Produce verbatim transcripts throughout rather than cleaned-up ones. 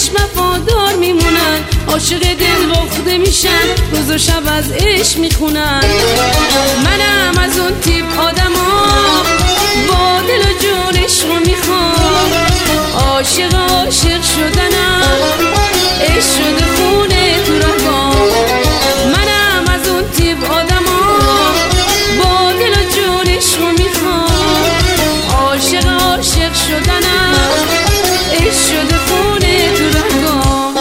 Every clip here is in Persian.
عشق وفادار میمونن، عاشق دل باخته میشن، روز و شب از عشق میخونن. منم از اون تیپ آدما با دل و جون عشق رو میخوام، عاشق عاشق شدنم عشق شده خونه تو رگام. منم از اون تیپ آدما با دل و جون عشق رو میخوام، عاشق عاشق شدنم عشق شده خونه تو رگام.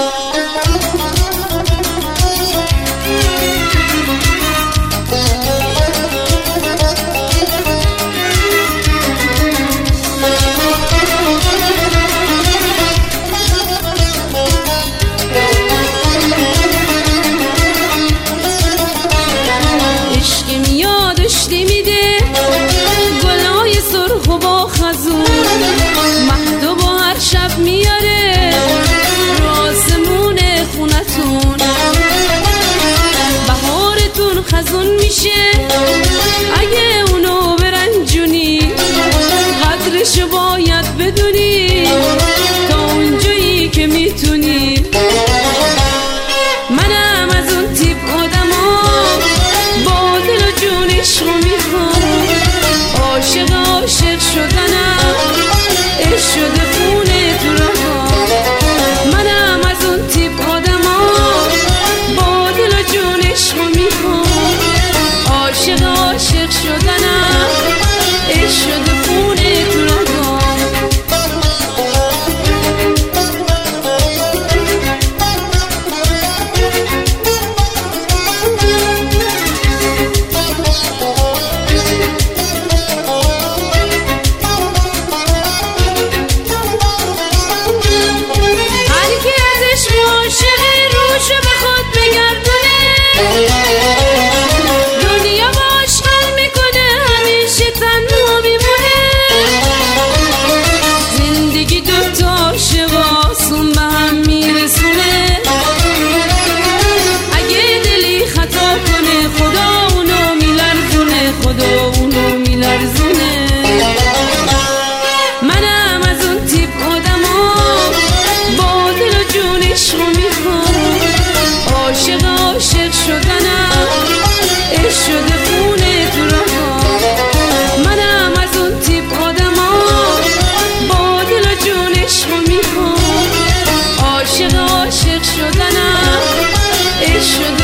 مهدو با هر شب میاره راسمون خونتون، بهارتون خزون میشه اگه اونو برنجونی، قدرشو باید بدونی تا اونجایی که میتونی. منم از اون تیپ آدما با دل و جون عشق رو میخوام، عاشق عاشق شدنم عشق شده خونه تو رگام. منم از اون تیپ آدما با دل و جون عشق رو میخوام، عاشق عاشق شدنم عشق شده خونه تو رگام. دنیا باش حل میکنه همیشه تنها میمونه، زندگی دوتا عاشق آسون به هم میرسونه. اگه دلی خطا کنه خدا اونو میلرزونه، خدا اونو میلرزونه. منم از اون تیپ آدما با دل و جون عشق رو میخوام، عاشق عاشق شدنم عشق شده خونه تو رگام. منم از اون تیپ آدما با دل و جون عشق رو میخوام، عاشق عاشق شدنم عشق شده